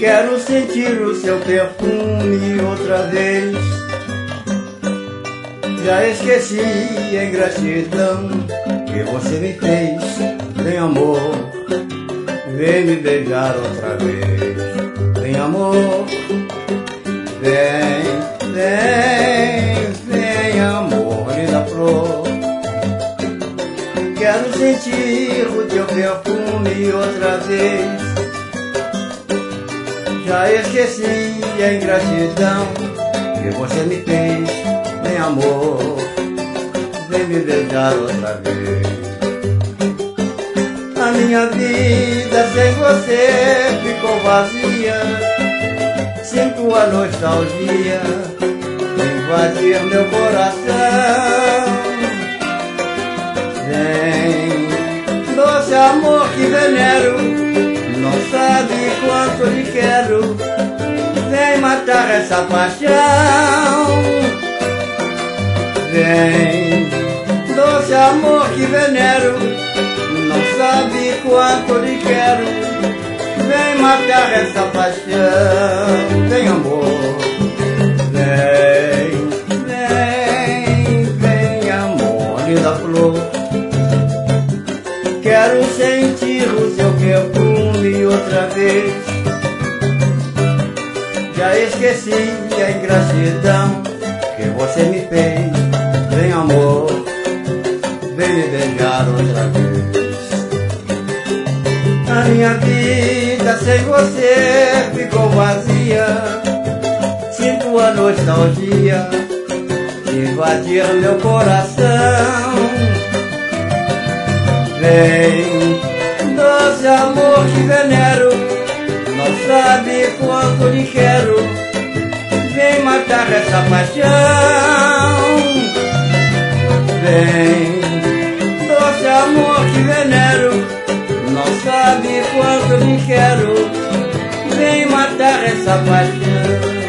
Quero sentir o seu perfume outra vez. Já esqueci a ingratidão que você me fez. Vem, amor, vem me beijar outra vez. Vem, amor, vem, vem, vem, amor, linda flor. Quero sentir o teu perfume outra vez. Já esqueci a ingratidão que você me fez. Vem, amor, vem me beijar outra vez. A minha vida sem você ficou vazia. Sinto a nostalgia invadir meu coração. Vem, doce amor que venero, não sabe quanto lhe quero. Vem matar essa paixão. Vem, doce amor que venero, não sabe quanto lhe quero. Vem matar essa paixão. Vem, amor, vem, vem, vem, amor, linda flor. Quero sentir o seu perfume outra vez. Já esqueci a ingratidão que você me fez. Vem, amor, vem me beijar outra vez. A minha vida sem você ficou vazia. Sinto a nostalgia invadir meu coração. Vem, doce amor que venero, não sabe quanto lhe quero. Vem matar essa paixão. Vem, doce amor que venero, não sabe quanto lhe quero. Vem matar essa paixão.